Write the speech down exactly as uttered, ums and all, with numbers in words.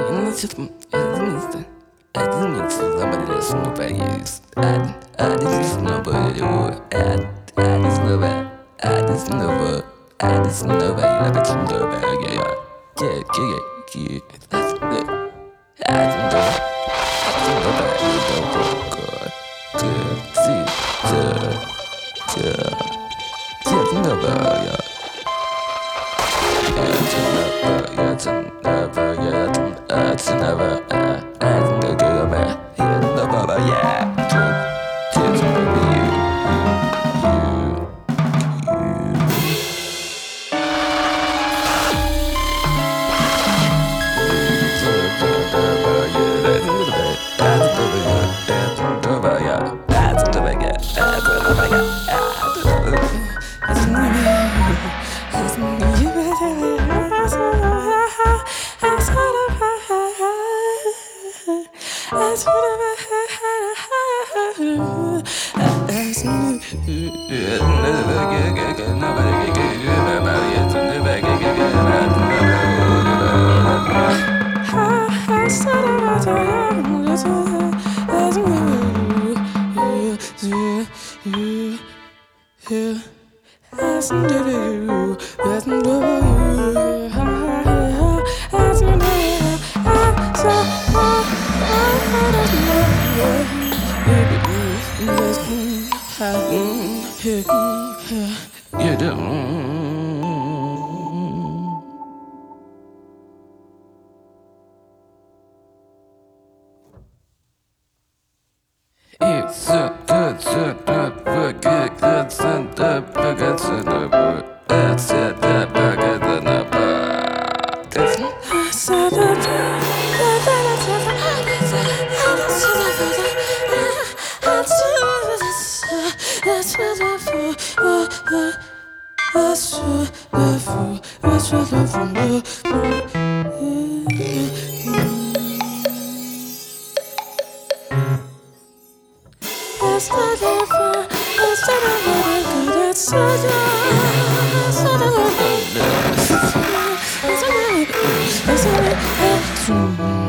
Initiative, initiative, initiative, somebody that's nobody is. I, I, this is nobody, I, I, this nobody, I, this nobody, I, this nobody, I bet you nobody, yeah, yeah, yeah, yeah, that's good. I don't know, I don't know about you, don't know, God, yeah, see, yeah, yeah, yeah, nobody, yeah. It's never, it's never, it's never, it's never, it's never, yeah. It's never you, you, you. It's never, yeah. It's never, it's never, yeah. It's never, yeah. It's never, yeah. It's never, yeah. It's never, it's never. You don't. It's a good, good, good, good, good, good, good, good, good, good, good, it's a good, good, good, good, good. It's a good, it's